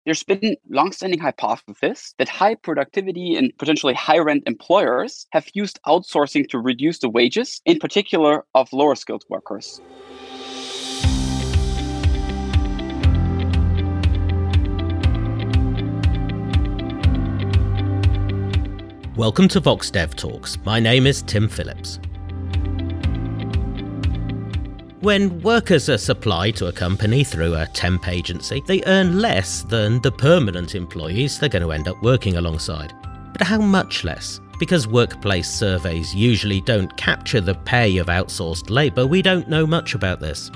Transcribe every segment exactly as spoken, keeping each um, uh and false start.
there's been longstanding hypothesis that high productivity and potentially high rent employers have used outsourcing to reduce the wages, in particular of lower skilled workers. Welcome to Vox Dev Talks. My name is Tim Phillips. When workers are supplied to a company through a temp agency, they earn less than the permanent employees they're going to end up working alongside. But how much less? Because workplace surveys usually don't capture the pay of outsourced labour, we don't know much about this.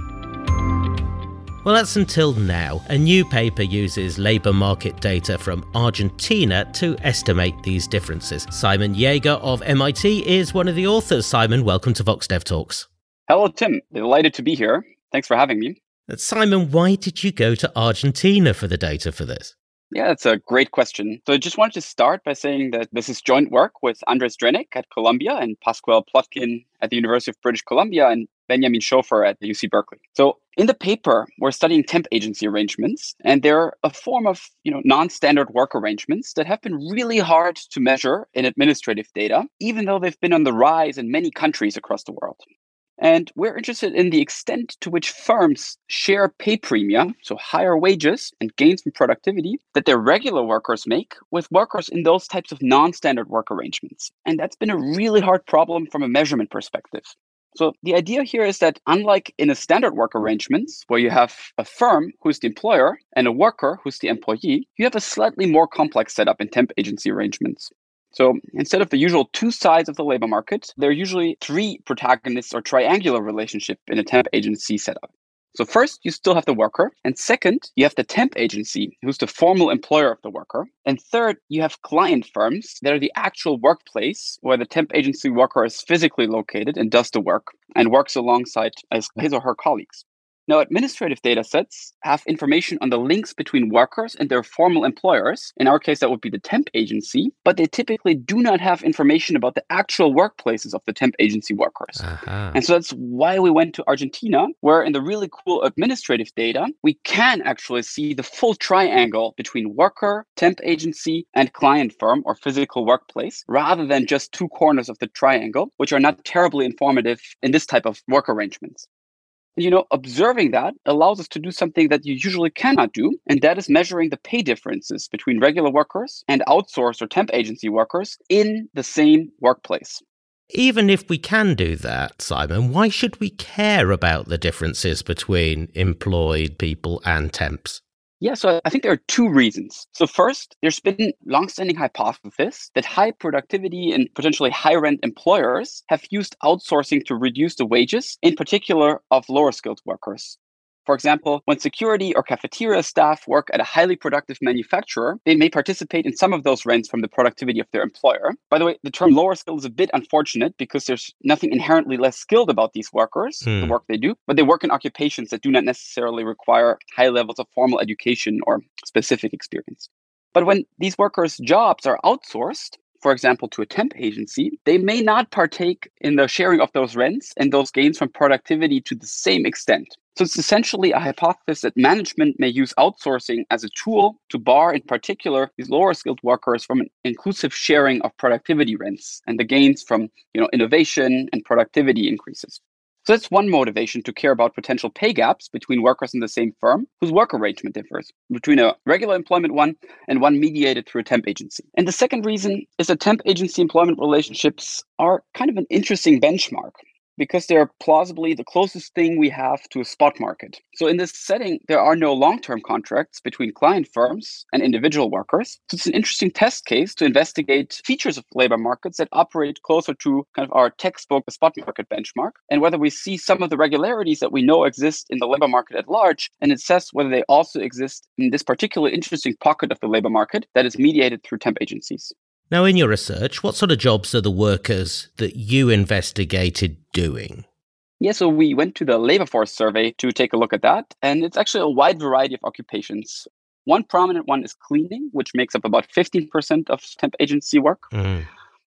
Well, that's until now. A new paper uses labour market data from Argentina to estimate these differences. Simon Jaeger of M I T is one of the authors. Simon, welcome to Vox Dev Talks. Hello, Tim. Delighted to be here. Thanks for having me. Simon, why did you go to Argentina for the data for this? Yeah, it's a great question. So I just wanted to start by saying that this is joint work with Andres Drenek at Columbia and Pascual Plotkin at the University of British Columbia and Benjamin Schofer at the U C Berkeley. So in the paper, we're studying temp agency arrangements, and they're a form of, you know, non-standard work arrangements that have been really hard to measure in administrative data, even though they've been on the rise in many countries across the world. And we're interested in the extent to which firms share pay premia, so higher wages and gains from productivity, that their regular workers make with workers in those types of non-standard work arrangements. And that's been a really hard problem from a measurement perspective. So the idea here is that unlike in a standard work arrangements, where you have a firm who's the employer and a worker who's the employee, you have a slightly more complex setup in temp agency arrangements. So instead of the usual two sides of the labor market, there are usually three protagonists or triangular relationship in a temp agency setup. So first, you still have the worker. And second, you have the temp agency, who's the formal employer of the worker. And third, you have client firms that are the actual workplace where the temp agency worker is physically located and does the work and works alongside his or her colleagues. Now, administrative data sets have information on the links between workers and their formal employers. In our case, that would be the temp agency, but they typically do not have information about the actual workplaces of the temp agency workers. Uh-huh. And so that's why we went to Argentina, where in the really cool administrative data, we can actually see the full triangle between worker, temp agency, and client firm or physical workplace, rather than just two corners of the triangle, which are not terribly informative in this type of work arrangements. You know, observing that allows us to do something that you usually cannot do, and that is measuring the pay differences between regular workers and outsourced or temp agency workers in the same workplace. Even if we can do that, Simon, why should we care about the differences between employed people and temps? Yeah, so I think there are two reasons. So first, there's been longstanding hypothesis that high productivity and potentially high rent employers have used outsourcing to reduce the wages, in particular of lower skilled workers. For example, when security or cafeteria staff work at a highly productive manufacturer, they may participate in some of those rents from the productivity of their employer. By the way, the term lower skilled is a bit unfortunate because there's nothing inherently less skilled about these workers, hmm. the work they do, but they work in occupations that do not necessarily require high levels of formal education or specific experience. But when these workers' jobs are outsourced, for example, to a temp agency, they may not partake in the sharing of those rents and those gains from productivity to the same extent. So it's essentially a hypothesis that management may use outsourcing as a tool to bar, in particular, these lower skilled workers from an inclusive sharing of productivity rents and the gains from, you know, innovation and productivity increases. So that's one motivation to care about potential pay gaps between workers in the same firm whose work arrangement differs between a regular employment one and one mediated through a temp agency. And the second reason is that temp agency employment relationships are kind of an interesting benchmark, because they're plausibly the closest thing we have to a spot market. So in this setting, there are no long-term contracts between client firms and individual workers. So it's an interesting test case to investigate features of labor markets that operate closer to kind of our textbook spot market benchmark, and whether we see some of the regularities that we know exist in the labor market at large, and assess whether they also exist in this particularly interesting pocket of the labor market that is mediated through temp agencies. Now, in your research, what sort of jobs are the workers that you investigated doing? Yeah, so we went to the labor force survey to take a look at that, and it's actually a wide variety of occupations. One prominent one is cleaning, which makes up about fifteen percent of temp agency work. Mm.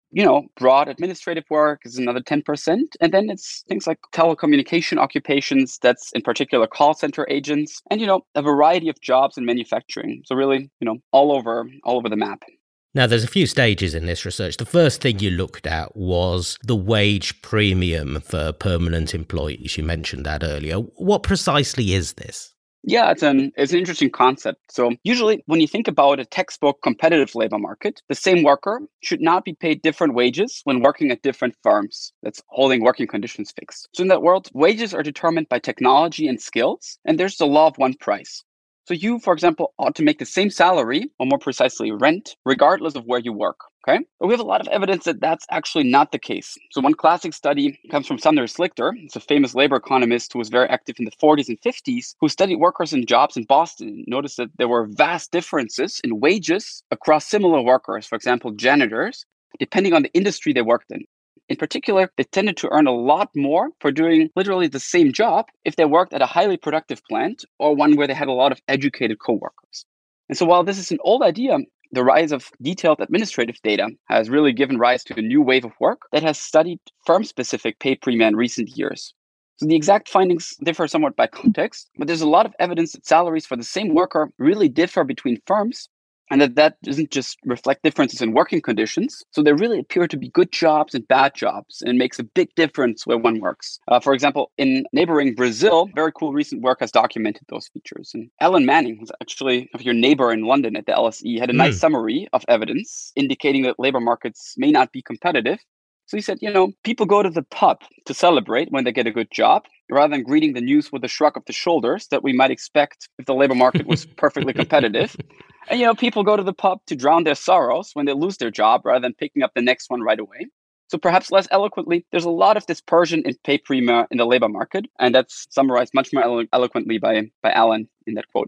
You know, broad administrative work is another ten percent. And then it's things like telecommunication occupations, that's in particular call center agents, and, you know, a variety of jobs in manufacturing. So really, you know, all over, all over the map. Now, there's a few stages in this research. The first thing you looked at was the wage premium for permanent employees. You mentioned that earlier. What precisely is this? Yeah, it's an it's an interesting concept. So usually when you think about a textbook competitive labor market, the same worker should not be paid different wages when working at different firms that's holding working conditions fixed. So in that world, wages are determined by technology and skills, and there's the law of one price. So you, for example, ought to make the same salary, or more precisely rent, regardless of where you work. Okay, but we have a lot of evidence that that's actually not the case. So one classic study comes from Sander Slichter. It's a famous labor economist who was very active in the forties and fifties, who studied workers and jobs in Boston and noticed that there were vast differences in wages across similar workers, for example, janitors, depending on the industry they worked in. In particular, they tended to earn a lot more for doing literally the same job if they worked at a highly productive plant or one where they had a lot of educated coworkers. And so while this is an old idea, the rise of detailed administrative data has really given rise to a new wave of work that has studied firm-specific pay premia in recent years. So the exact findings differ somewhat by context, but there's a lot of evidence that salaries for the same worker really differ between firms, and that that doesn't just reflect differences in working conditions. So there really appear to be good jobs and bad jobs, and it makes a big difference where one works. Uh, for example, in neighboring Brazil, very cool recent work has documented those features. And Alan Manning, who's actually your neighbor in London at the L S E, had a mm. nice summary of evidence indicating that labor markets may not be competitive. So he said, you know, people go to the pub to celebrate when they get a good job, rather than greeting the news with a shrug of the shoulders that we might expect if the labor market was perfectly competitive. And, you know, people go to the pub to drown their sorrows when they lose their job rather than picking up the next one right away. So perhaps less eloquently, there's a lot of dispersion in pay premia in the labor market. And that's summarized much more elo- eloquently by, by Alan in that quote.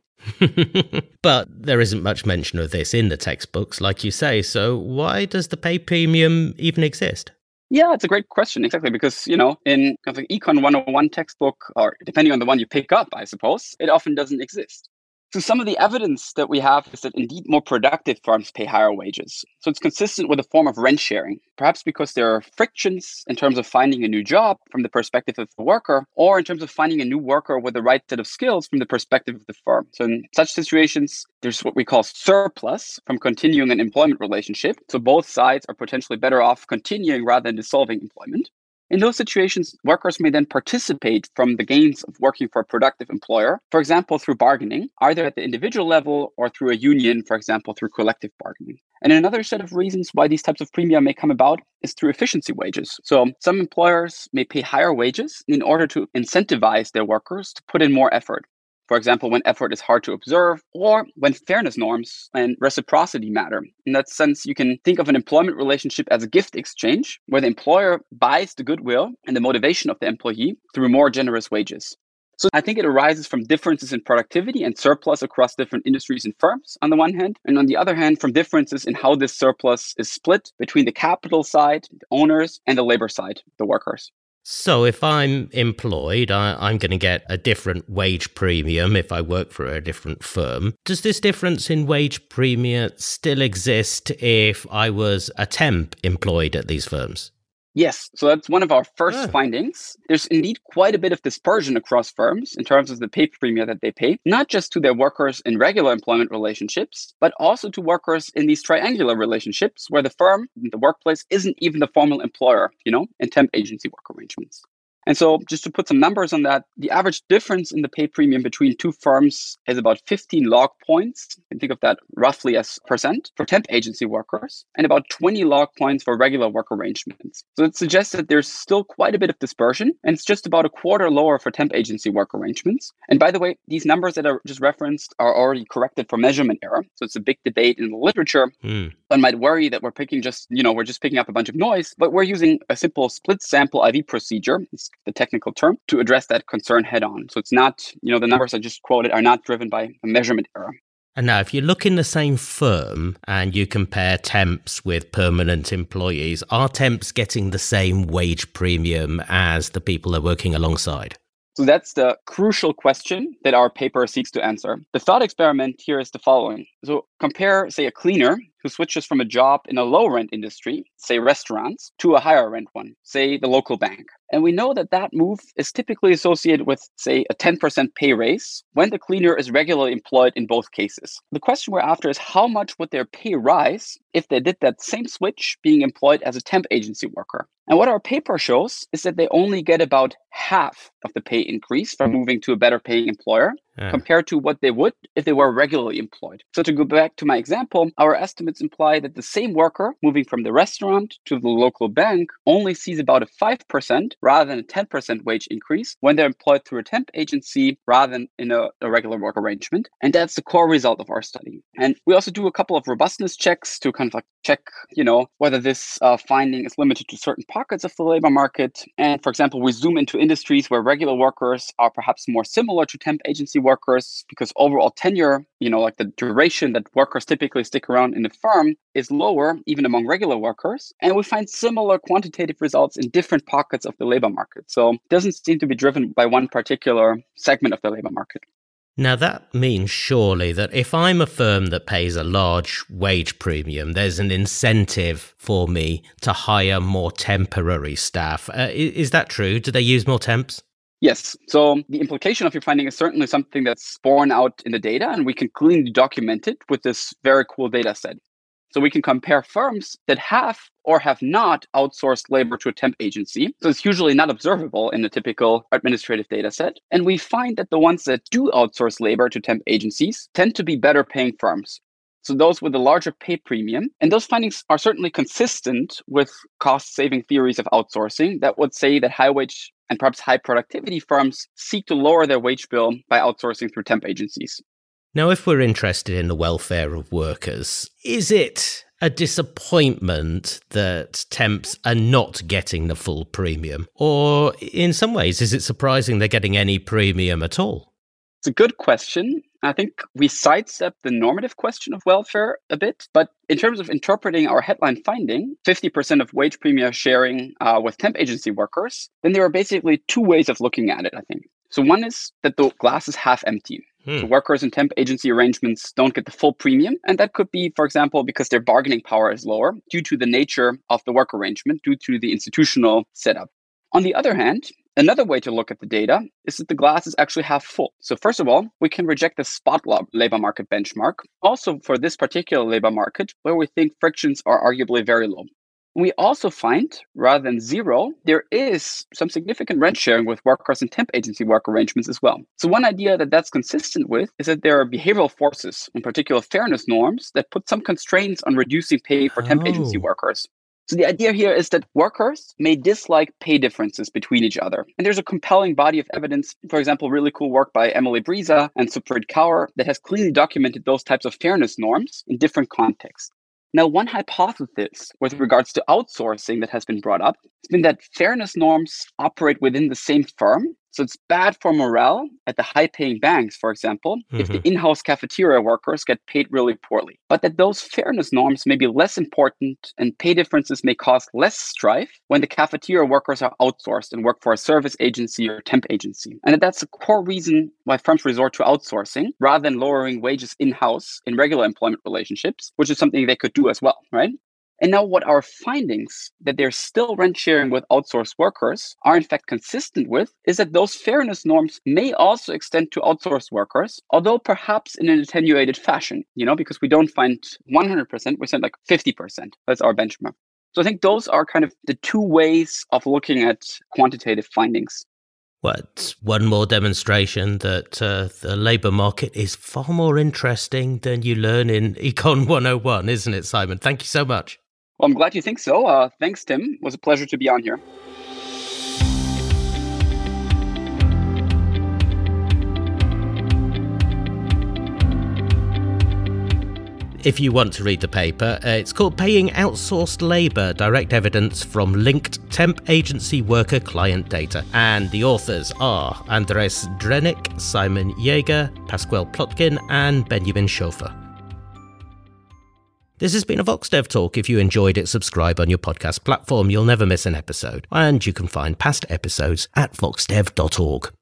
But there isn't much mention of this in the textbooks, like you say. So why does the pay premium even exist? Yeah, it's a great question. Exactly. Because, you know, in kind of the Econ one oh one textbook, or depending on the one you pick up, I suppose, it often doesn't exist. So some of the evidence that we have is that indeed more productive firms pay higher wages. So it's consistent with a form of rent sharing, perhaps because there are frictions in terms of finding a new job from the perspective of the worker, or in terms of finding a new worker with the right set of skills from the perspective of the firm. So in such situations, there's what we call surplus from continuing an employment relationship. So both sides are potentially better off continuing rather than dissolving employment. In those situations, workers may then participate from the gains of working for a productive employer, for example, through bargaining, either at the individual level or through a union, for example, through collective bargaining. And another set of reasons why these types of premium may come about is through efficiency wages. So some employers may pay higher wages in order to incentivize their workers to put in more effort. For example, when effort is hard to observe, or when fairness norms and reciprocity matter. In that sense, you can think of an employment relationship as a gift exchange, where the employer buys the goodwill and the motivation of the employee through more generous wages. So I think it arises from differences in productivity and surplus across different industries and firms on the one hand, and on the other hand, from differences in how this surplus is split between the capital side, the owners, and the labor side, the workers. So if I'm employed, I, I'm going to get a different wage premium if I work for a different firm. Does this difference in wage premium still exist if I was a temp employed at these firms? Yes, so that's one of our first oh. findings. There's indeed quite a bit of dispersion across firms in terms of the pay premium that they pay, not just to their workers in regular employment relationships, but also to workers in these triangular relationships where the firm, the workplace, isn't even the formal employer, you know, in temp agency work arrangements. And so just to put some numbers on that, the average difference in the pay premium between two firms is about fifteen log points. You can think of that roughly as percent for temp agency workers, and about twenty log points for regular work arrangements. So it suggests that there's still quite a bit of dispersion, and it's just about a quarter lower for temp agency work arrangements. And by the way, these numbers that are just referenced are already corrected for measurement error. So it's a big debate in the literature. Mm. One might worry that we're picking just, you know, we're just picking up a bunch of noise, but we're using a simple split sample I V procedure. It's the technical term, to address that concern head on. So it's not, you know, the numbers I just quoted are not driven by a measurement error. And now, if you look in the same firm and you compare temps with permanent employees, are temps getting the same wage premium as the people they're working alongside? So that's the crucial question that our paper seeks to answer. The thought experiment here is the following. So compare, say, a cleaner who switches from a job in a low-rent industry, say restaurants, to a higher-rent one, say the local bank. And we know that that move is typically associated with, say, a ten percent pay raise when the cleaner is regularly employed in both cases. The question we're after is how much would their pay rise if they did that same switch being employed as a temp agency worker? And what our paper shows is that they only get about half of the pay increase from moving to a better paying employer yeah. compared to what they would if they were regularly employed. So to go back to my example, our estimates imply that the same worker moving from the restaurant to the local bank only sees about a five percent rather than a ten percent wage increase when they're employed through a temp agency rather than in a, a regular work arrangement. And that's the core result of our study. And we also do a couple of robustness checks to kind of like check, you know, whether this uh, finding is limited to certain pockets of the labor market. And for example, we zoom into industries where regular workers are perhaps more similar to temp agency workers because overall tenure, you know, like the duration that workers typically stick around in a firm is lower even among regular workers. And we find similar quantitative results in different pockets of the labor market. So it doesn't seem to be driven by one particular segment of the labor market. Now, that means surely that if I'm a firm that pays a large wage premium, there's an incentive for me to hire more temporary staff. Uh, is that true? Do they use more temps? Yes. So the implication of your finding is certainly something that's borne out in the data, and we can cleanly document it with this very cool data set. So we can compare firms that have or have not outsourced labor to a temp agency. So it's usually not observable in a typical administrative data set. And we find that the ones that do outsource labor to temp agencies tend to be better paying firms. So those with a larger pay premium. And those findings are certainly consistent with cost-saving theories of outsourcing that would say that high wage and perhaps high productivity firms seek to lower their wage bill by outsourcing through temp agencies. Now, if we're interested in the welfare of workers, is it a disappointment that temps are not getting the full premium? Or in some ways, is it surprising they're getting any premium at all? It's a good question. I think we sidestep the normative question of welfare a bit, but in terms of interpreting our headline finding, fifty percent of wage premium sharing uh, with temp agency workers, then there are basically two ways of looking at it, I think. So one is that the glass is half empty. Hmm. So workers in temp agency arrangements don't get the full premium. And that could be, for example, because their bargaining power is lower due to the nature of the work arrangement, due to the institutional setup. On the other hand, another way to look at the data is that the glass is actually half full. So first of all, we can reject the spot labor market benchmark, also for this particular labor market, where we think frictions are arguably very low. We also find, rather than zero, there is some significant rent sharing with workers in temp agency work arrangements as well. So one idea that that's consistent with is that there are behavioral forces, in particular fairness norms, that put some constraints on reducing pay for temp oh. agency workers. So the idea here is that workers may dislike pay differences between each other. And there's a compelling body of evidence, for example, really cool work by Emily Briza and Suprit Kaur that has clearly documented those types of fairness norms in different contexts. Now, one hypothesis with regards to outsourcing that has been brought up has been that fairness norms operate within the same firm. So it's bad for morale at the high-paying banks, for example, mm-hmm. if the in-house cafeteria workers get paid really poorly. But that those fairness norms may be less important and pay differences may cause less strife when the cafeteria workers are outsourced and work for a service agency or temp agency. And that that's a core reason why firms resort to outsourcing rather than lowering wages in-house in regular employment relationships, which is something they could do as well, right? And now what our findings that there's still rent sharing with outsourced workers are in fact consistent with is that those fairness norms may also extend to outsourced workers, although perhaps in an attenuated fashion, you know, because we don't find one hundred percent, we find like fifty percent. That's our benchmark. So I think those are kind of the two ways of looking at quantitative findings. What, one more demonstration that uh, the labour market is far more interesting than you learn in Econ one oh one, isn't it, Simon? Thank you so much. Well, I'm glad you think so. Uh, thanks, Tim. It was a pleasure to be on here. If you want to read the paper, uh, it's called Paying Outsourced Labour, Direct Evidence from Linked Temp Agency Worker Client Data. And the authors are Andres Drenick, Simon Jaeger, Pascual Plotkin, and Benjamin Schofer. This has been a VoxDev Talk. If you enjoyed it, subscribe on your podcast platform. You'll never miss an episode. And you can find past episodes at voxdev dot org.